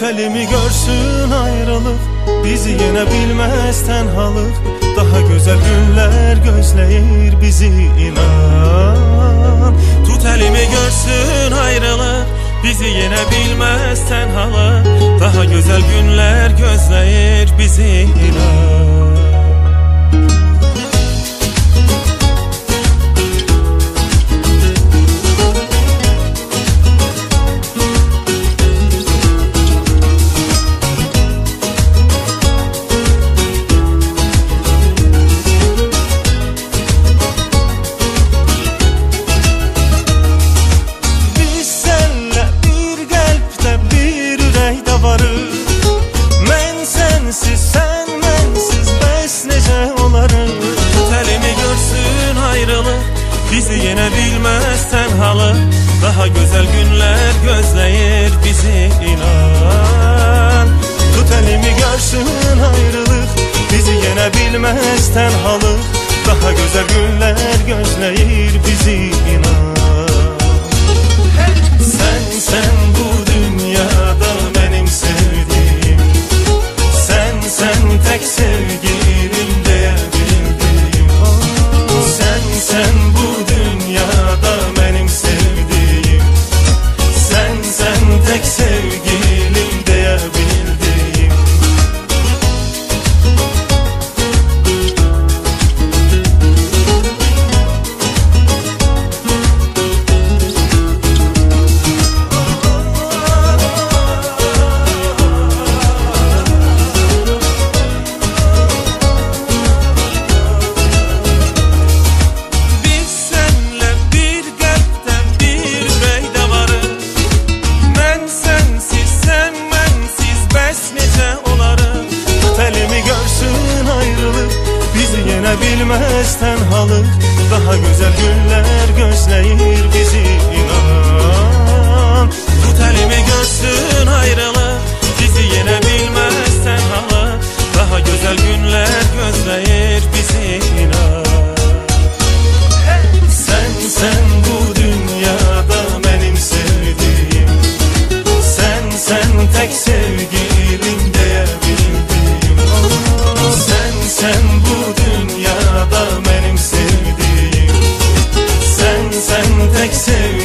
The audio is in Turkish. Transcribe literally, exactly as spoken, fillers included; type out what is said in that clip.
elimi görsün ayrılık, bizi yene bilmez tenhalık. Daha güzel günler gözleyir bizi, inan. Tut elimi görsün ayrılık, bizi yine bilmez tenhalık. Daha güzel günler gözleyir bizi, inan. Mən sensiz, sen mensiz, bəs necə olarım? Tut elimi görsün ayrılık, bizi yine bilmez tenhalık. Daha güzel günler gözleyir bizi, inan. Tut elimi görsün ayrılık, bizi yine bilmez tenhalık. Daha güzel günler gözleyir bizi, inan. Sen, sen bu dünyada benim sevdiğim, sen, sen tek sevgilim diyebildiğim. Sen, sen bu dünyada benim sevdiğim, sen, sen tek sevgilim diyebildiğim. Bilmez tenhalık, daha güzel günler gözleyir bizi, inan. Tut elimi görsün ayrılık, bizi yine bilmez tenhalık. Daha güzel günler gözleyir bizi, inan. Sen, sen bu dünyada benim sevdiğim, sen, sen tek sevgilim diyebildiğim. Sen, sen bu dünyada benim sevdiğim, sen, sen tek sevgilim.